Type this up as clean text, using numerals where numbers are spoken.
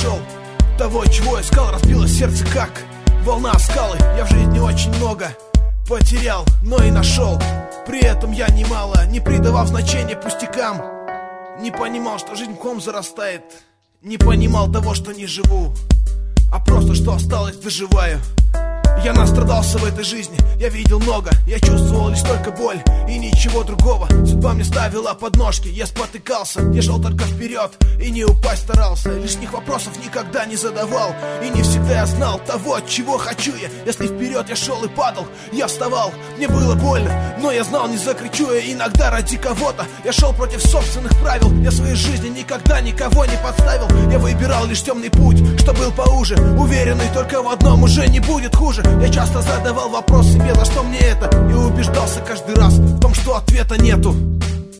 нашел того, чего искал. Разбилось сердце, как волна о скалы. Я в жизни очень много потерял, но и нашел. При этом я немало не придавав значения пустякам. Не понимал, что жизнь ком зарастает. Не понимал того, что не живу, а просто что осталось, доживаю. Я настрадался в этой жизни, я видел много. Я чувствовал лишь только боль и ничего другого. Судьба мне ставила подножки, я спотыкался. Я шел только вперед и не упасть старался. Лишних вопросов никогда не задавал. И не всегда я знал того, чего хочу я. Если вперед я шел и падал, я вставал. Мне было больно, но я знал, не закричу я иногда ради кого-то. Я шел против собственных правил. Я в своей жизни никогда никого не подставил. Я выбирал лишь темный путь, что был поуже. Уверенный только в одном, уже не будет хуже. Я часто задавал вопрос себе, за что мне это, и убеждался каждый раз в том, что ответа нету.